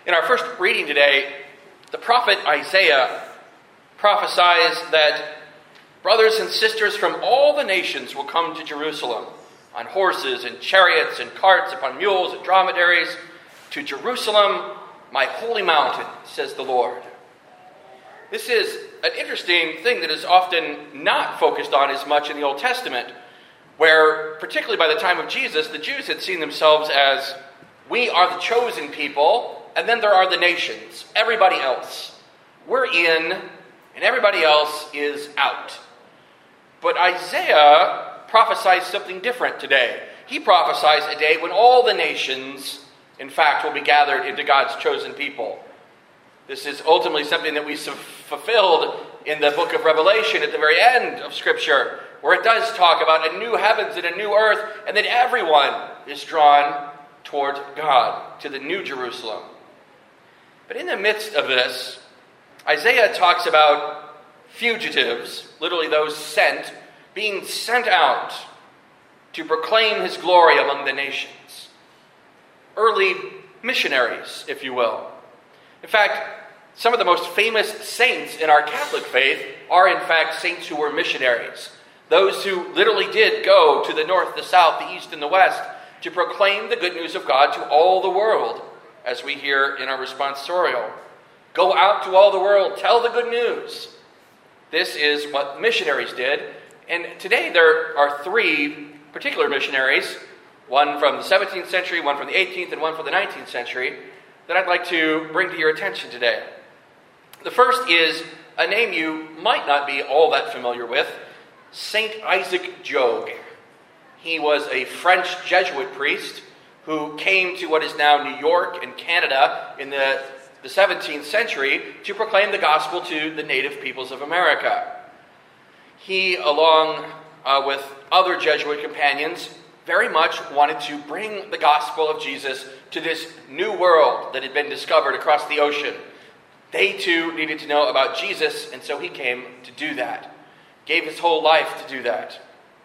In our first reading today, the prophet Isaiah prophesies that brothers and sisters from all the nations will come to Jerusalem on horses and chariots and carts, upon mules and dromedaries, to Jerusalem, my holy mountain, says the Lord. This is an interesting thing that is often not focused on as much in the Old Testament, where, particularly by the time of Jesus, the Jews had seen themselves as, we are the chosen people, and then there are the nations, everybody else. We're in, and everybody else is out. But Isaiah prophesies something different today. He prophesies a day when all the nations, in fact, will be gathered into God's chosen people. This is ultimately something that we fulfilled in the book of Revelation at the very end of Scripture, where it does talk about a new heavens and a new earth, and that everyone is drawn toward God, to the new Jerusalem. But in the midst of this, Isaiah talks about fugitives, literally those sent, being sent out to proclaim his glory among the nations. Early missionaries, if you will. In fact, some of the most famous saints in our Catholic faith are in fact saints who were missionaries. Those who literally did go to the north, the south, the east, and the west to proclaim the good news of God to all the world, as we hear in our responsorial. Go out to all the world, tell the good news. This is what missionaries did. And today there are three particular missionaries, one from the 17th century, one from the 18th, and one from the 19th century, that I'd like to bring to your attention today. The first is a name you might not be all that familiar with, Saint Isaac Jogues. He was a French Jesuit priest who came to what is now New York and Canada in the 17th century to proclaim the gospel to the native peoples of America. He, along with other Jesuit companions, very much wanted to bring the gospel of Jesus to this new world that had been discovered across the ocean. They too needed to know about Jesus, and so he came to do that. Gave his whole life to do that.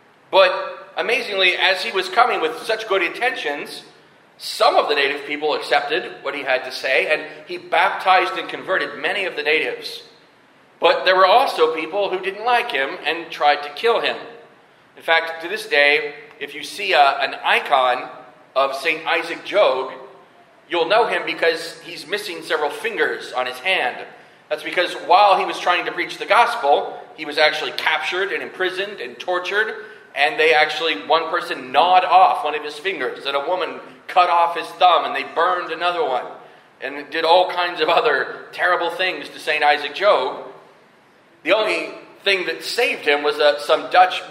But amazingly, as he was coming with such good intentions, some of the native people accepted what he had to say, and he baptized and converted many of the natives. But there were also people who didn't like him and tried to kill him. In fact, to this day, if you see an icon of St. Isaac Jogues, you'll know him because he's missing several fingers on his hand. That's because while he was trying to preach the gospel, he was actually captured and imprisoned and tortured, and one person gnawed off one of his fingers, and a woman cut off his thumb, and they burned another one, and did all kinds of other terrible things to St. Isaac Jogues. The only thing that saved him was that some Dutch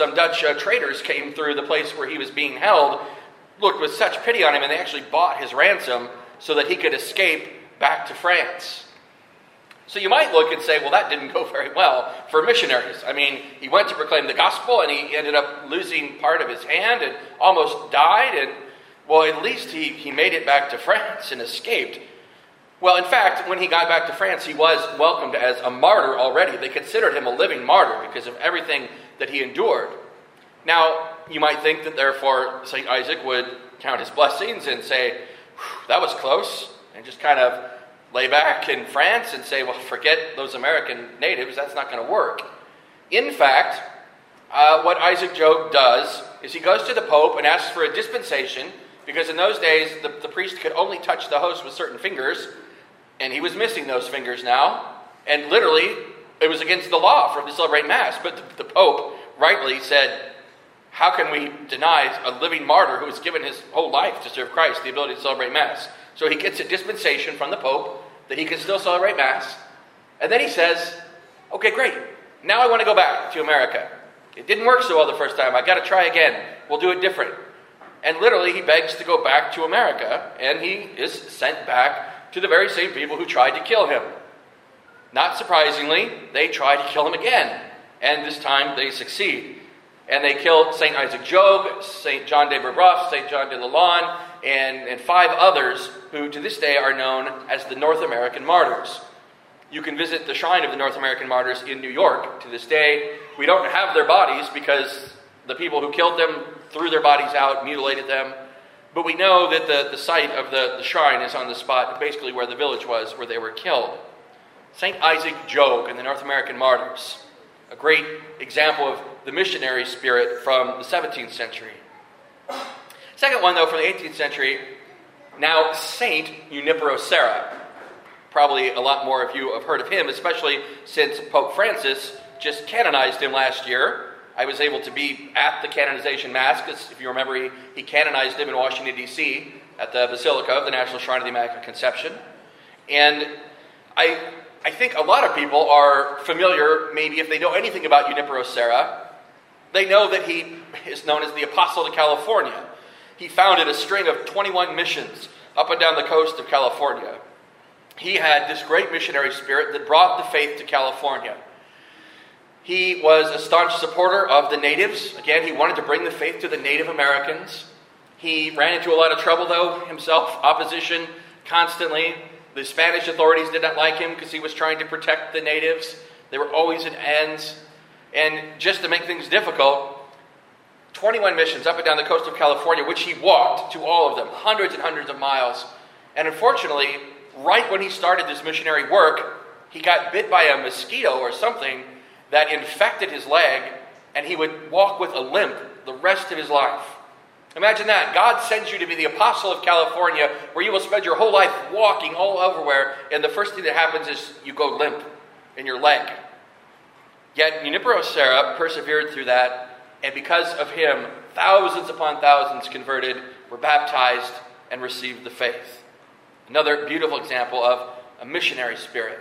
traders came through the place where he was being held, looked with such pity on him, and they actually bought his ransom so that he could escape back to France. So you might look and say, well, that didn't go very well for missionaries. I mean, he went to proclaim the gospel, and he ended up losing part of his hand and almost died, and, well, at least he made it back to France and escaped. Well, in fact, when he got back to France, he was welcomed as a martyr already. They considered him a living martyr because of everything that he endured. Now, you might think that therefore St. Isaac would count his blessings and say, that was close, and just kind of lay back in France and say, well, forget those American natives, that's not going to work. In fact, what Isaac Jogues does is he goes to the Pope and asks for a dispensation, because in those days the priest could only touch the host with certain fingers, and he was missing those fingers now, and literally it was against the law for him to celebrate Mass. But the Pope rightly said, how can we deny a living martyr who has given his whole life to serve Christ the ability to celebrate Mass? So he gets a dispensation from the Pope that he can still celebrate Mass. And then he says, okay, great. Now I want to go back to America. It didn't work so well the first time. I got to try again. We'll do it different. And literally he begs to go back to America, and he is sent back to the very same people who tried to kill him. Not surprisingly, they try to kill him again. And this time they succeed. And they killed St. Isaac Jogues, St. John de Brebeuf, St. John de Lalande, and 5 others who to this day are known as the North American Martyrs. You can visit the shrine of the North American Martyrs in New York to this day. We don't have their bodies because the people who killed them threw their bodies out, mutilated them. But we know that the site of the shrine is on the spot, basically where the village was, where they were killed. St. Isaac Jogues and the North American martyrs, a great example of the missionary spirit from the 17th century. Second one, though, from the 18th century, now Saint Junipero Serra. Probably a lot more of you have heard of him, especially since Pope Francis just canonized him last year. I was able to be at the canonization mass, because if you remember, he canonized him in Washington, D.C., at the Basilica of the National Shrine of the Immaculate Conception. And I think a lot of people are familiar, maybe if they know anything about Junipero Serra, they know that he is known as the Apostle to California. He founded a string of 21 missions up and down the coast of California. He had this great missionary spirit that brought the faith to California. He was a staunch supporter of the natives. Again, he wanted to bring the faith to the Native Americans. He ran into a lot of trouble, though, himself, opposition constantly. The Spanish authorities did not like him because he was trying to protect the natives. They were always at ends. And just to make things difficult, 21 missions up and down the coast of California, which he walked to all of them, hundreds and hundreds of miles. And unfortunately, right when he started this missionary work, he got bit by a mosquito or something that infected his leg, and he would walk with a limp the rest of his life. Imagine that. God sends you to be the apostle of California, where you will spend your whole life walking all everywhere, and the first thing that happens is you go limp in your leg. Yet Junipero Serra persevered through that, and because of him, thousands upon thousands converted, were baptized, and received the faith. Another beautiful example of a missionary spirit.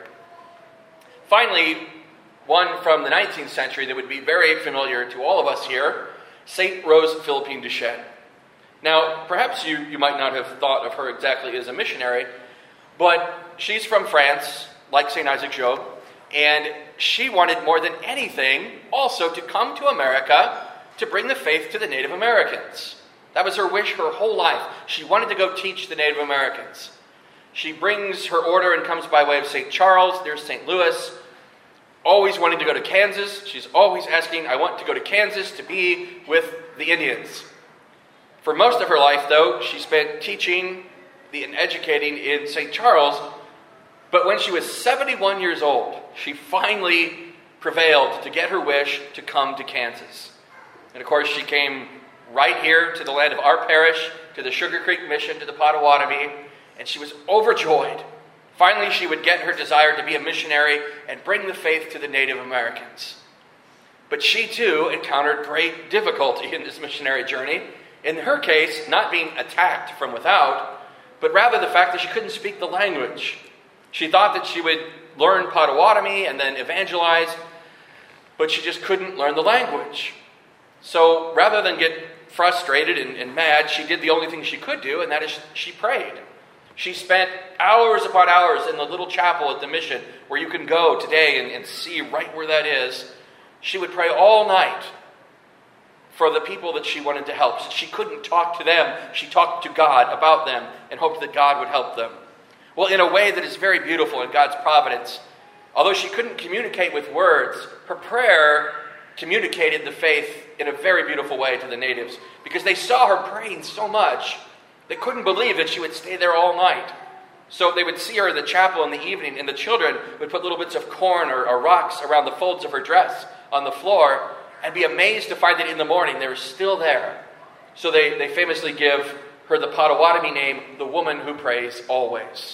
Finally, one from the 19th century that would be very familiar to all of us here, St. Rose Philippine Duchesne. Now, perhaps you might not have thought of her exactly as a missionary, but she's from France, like St. Isaac Jogues, and she wanted more than anything also to come to America to bring the faith to the Native Americans. That was her wish her whole life. She wanted to go teach the Native Americans. She brings her order and comes by way of St. Charles, near St. Louis, always wanting to go to Kansas. She's always asking, I want to go to Kansas to be with the Indians. For most of her life, though, she spent teaching and educating in St. Charles. But when she was 71 years old, she finally prevailed to get her wish to come to Kansas. And of course, she came right here to the land of our parish, to the Sugar Creek Mission, to the Potawatomi, and she was overjoyed. Finally, she would get her desire to be a missionary and bring the faith to the Native Americans. But she, too, encountered great difficulty in this missionary journey. In her case, not being attacked from without, but rather the fact that she couldn't speak the language. She thought that she would learn Potawatomi and then evangelize, but she just couldn't learn the language. So rather than get frustrated and mad, she did the only thing she could do, and that is she prayed. She spent hours upon hours in the little chapel at the mission, where you can go today and see right where that is. She would pray all night for the people that she wanted to help. She couldn't talk to them. She talked to God about them and hoped that God would help them. Well, in a way that is very beautiful in God's providence, although she couldn't communicate with words, her prayer communicated the faith in a very beautiful way to the natives, because they saw her praying so much. They couldn't believe that she would stay there all night. So they would see her in the chapel in the evening, and the children would put little bits of corn or rocks around the folds of her dress on the floor, and be amazed to find that in the morning they were still there. So they famously give her the Potawatomi name, the woman who prays always.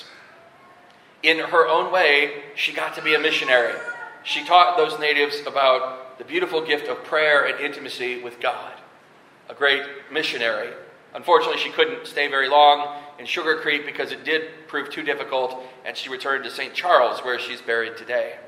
In her own way, she got to be a missionary. She taught those natives about the beautiful gift of prayer and intimacy with God. A great missionary. Unfortunately, she couldn't stay very long in Sugar Creek because it did prove too difficult, and she returned to St. Charles, where she's buried today.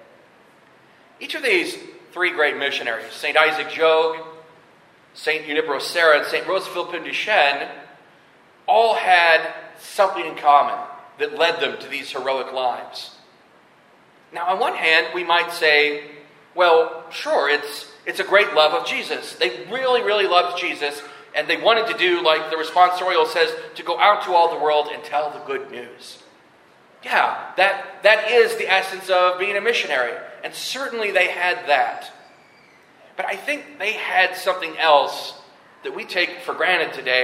Each of these three great missionaries, St. Isaac Jogues, St. Junipero Serra, and St. Rose Philippine Duchesne, all had something in common that led them to these heroic lives. Now, on one hand, we might say, well, sure, it's a great love of Jesus. They really, really loved Jesus, and they wanted to do, like the responsorial says, to go out to all the world and tell the good news. Yeah, that is the essence of being a missionary. And certainly they had that. But I think they had something else that we take for granted today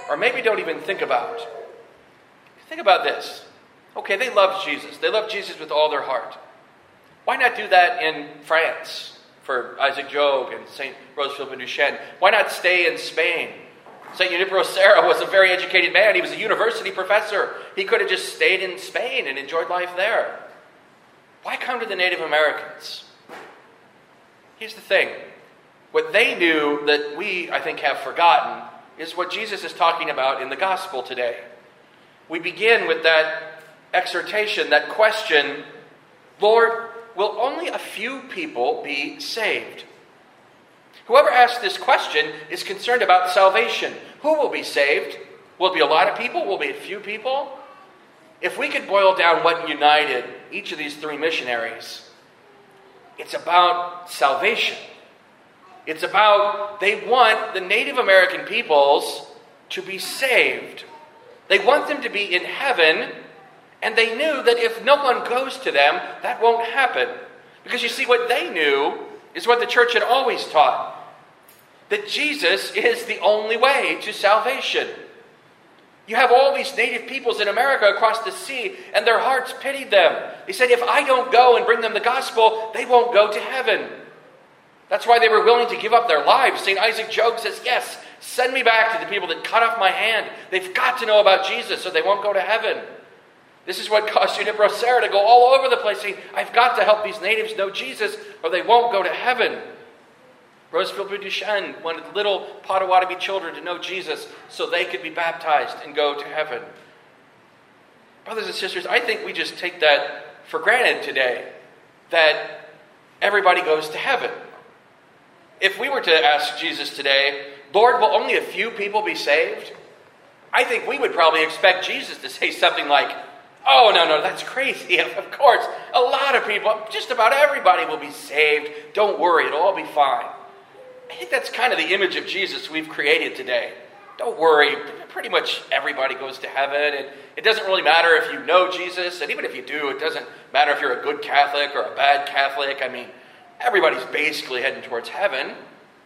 or maybe don't even think about. Think about this. Okay, they loved Jesus. They loved Jesus with all their heart. Why not do that in France for Isaac Jogues and St. Rosefield Ben Duchesne? Why not stay in Spain? St. Junipero Serra was a very educated man. He was a university professor. He could have just stayed in Spain and enjoyed life there. Why come to the Native Americans? Here's the thing. What they knew that we, I think, have forgotten is what Jesus is talking about in the gospel today. We begin with that exhortation, that question, Lord, will only a few people be saved? Whoever asks this question is concerned about salvation. Who will be saved? Will it be a lot of people? Will it be a few people? If we could boil down what united each of these three missionaries, it's about salvation. It's about they want the Native American peoples to be saved. They want them to be in heaven, and they knew that if no one goes to them, that won't happen. Because you see, what they knew is what the church had always taught, that Jesus is the only way to salvation. You have all these native peoples in America across the sea, and their hearts pitied them. They said, if I don't go and bring them the gospel, they won't go to heaven. That's why they were willing to give up their lives. St. Isaac Jogues says, yes, send me back to the people that cut off my hand. They've got to know about Jesus so they won't go to heaven. This is what caused Junipero Serra to go all over the place saying, I've got to help these natives know Jesus or they won't go to heaven. Rosefield Ben Duchesne wanted little Potawatomi children to know Jesus so they could be baptized and go to heaven. Brothers and sisters, I think we just take that for granted today, that everybody goes to heaven. If we were to ask Jesus today, Lord, will only a few people be saved? I think we would probably expect Jesus to say something like, oh, no, that's crazy. Of course, a lot of people, just about everybody will be saved. Don't worry, it'll all be fine. I think that's kind of the image of Jesus we've created today. Don't worry, pretty much everybody goes to heaven. And it doesn't really matter if you know Jesus, and even if you do, it doesn't matter if you're a good Catholic or a bad Catholic. I mean, everybody's basically heading towards heaven.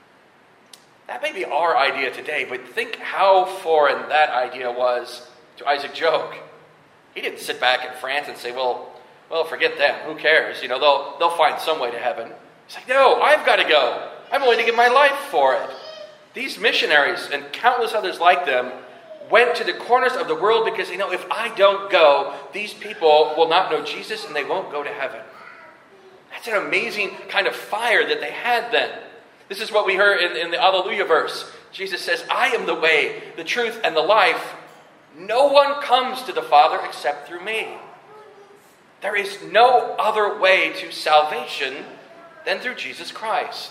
That may be our idea today, but think how foreign that idea was to Isaac Jogues. He didn't sit back in France and say, well, forget them. Who cares? They'll find some way to heaven. He's like, no, I've got to go. I'm willing to give my life for it. These missionaries and countless others like them went to the corners of the world because they know if I don't go, these people will not know Jesus and they won't go to heaven. That's an amazing kind of fire that they had then. This is what we heard in the Alleluia verse. Jesus says, I am the way, the truth, and the life. No one comes to the Father except through me. There is no other way to salvation than through Jesus Christ.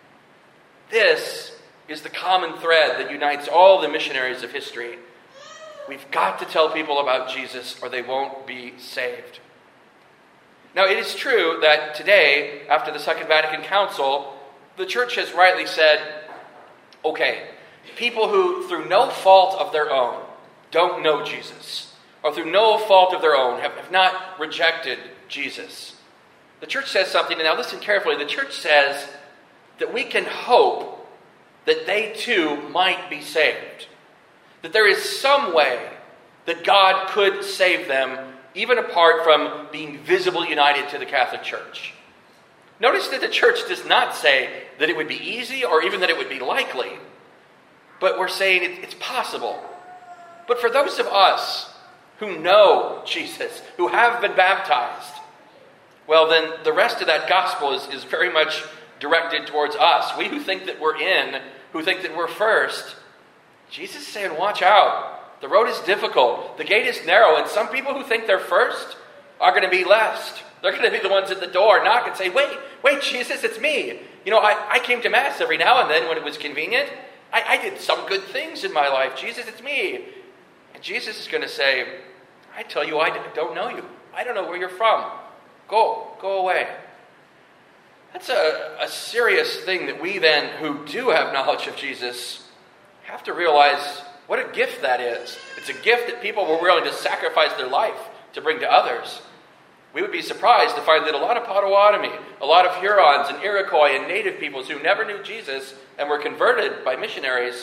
This is the common thread that unites all the missionaries of history. We've got to tell people about Jesus or they won't be saved. Now, it is true that today, after the Second Vatican Council, the Church has rightly said, okay, people who, through no fault of their own, don't know Jesus, or through no fault of their own, have not rejected Jesus. The Church says something, and now listen carefully. The Church says that we can hope that they too might be saved. That there is some way that God could save them, even apart from being visibly united to the Catholic Church. Notice that the Church does not say that it would be easy or even that it would be likely, but we're saying it's possible. But for those of us who know Jesus, who have been baptized, well, then the rest of that gospel is very much directed towards us. We who think that we're in, who think that we're first, Jesus is saying, watch out. The road is difficult. The gate is narrow. And some people who think they're first are going to be last. They're going to be the ones at the door, knock and say, wait, Jesus, it's me. I came to Mass every now and then when it was convenient. I did some good things in my life. Jesus, it's me. And Jesus is going to say, I tell you, I don't know you. I don't know where you're from. Go away. That's a serious thing that we then, who do have knowledge of Jesus, have to realize what a gift that is. It's a gift that people were willing to sacrifice their life to bring to others. We would be surprised to find that a lot of Potawatomi, a lot of Hurons and Iroquois and native peoples who never knew Jesus and were converted by missionaries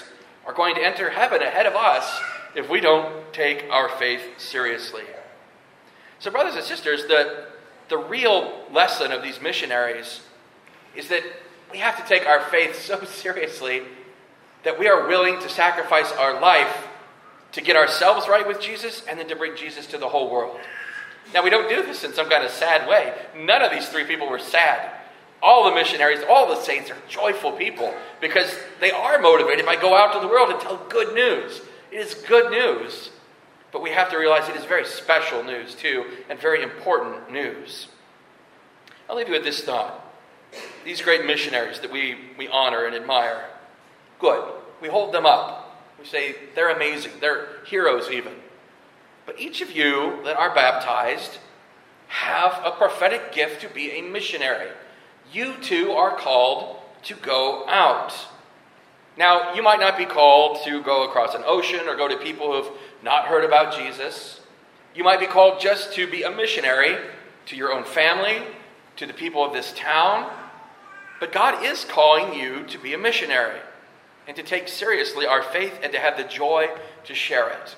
are going to enter heaven ahead of us if we don't take our faith seriously. So brothers and sisters, the real lesson of these missionaries is that we have to take our faith so seriously that we are willing to sacrifice our life to get ourselves right with Jesus and then to bring Jesus to the whole world. Now, we don't do this in some kind of sad way. None of these three people were sad. All the missionaries, all the saints are joyful people because they are motivated by go out to the world and tell good news. It is good news, but we have to realize it is very special news too, and very important news. I'll leave you with this thought. These great missionaries that we honor and admire, good. We hold them up. We say they're amazing. They're heroes even. But each of you that are baptized have a prophetic gift to be a missionary. You too are called to go out. Now, you might not be called to go across an ocean or go to people who have not heard about Jesus. You might be called just to be a missionary to your own family, to the people of this town. But God is calling you to be a missionary and to take seriously our faith and to have the joy to share it.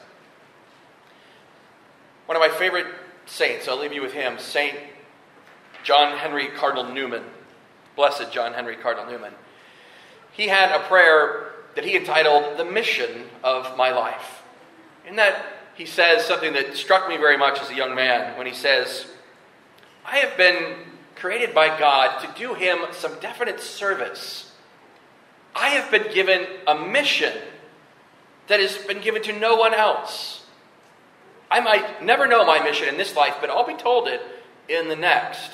One of my favorite saints, I'll leave you with him, Saint John Henry Cardinal Newman. Blessed John Henry Cardinal Newman. He had a prayer that he entitled, "The Mission of My Life." In that, he says something that struck me very much as a young man when he says, "I have been created by God to do him some definite service. I have been given a mission that has been given to no one else. I might never know my mission in this life, but I'll be told it in the next.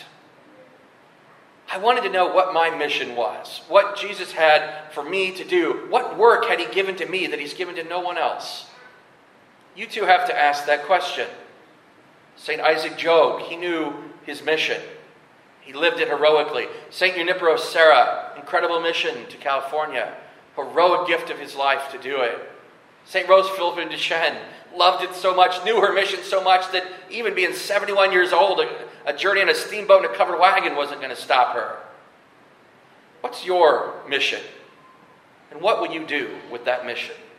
I wanted to know what my mission was, what Jesus had for me to do. What work had he given to me that he's given to no one else?" You too have to ask that question. St. Isaac Job, he knew his mission. He lived it heroically. St. Junipero Serra, incredible mission to California. Heroic gift of his life to do it. St. Rose Philippine Duchesne loved it so much, knew her mission so much that even being 71 years old, a journey on a steamboat and a covered wagon wasn't going to stop her. What's your mission? And what will you do with that mission?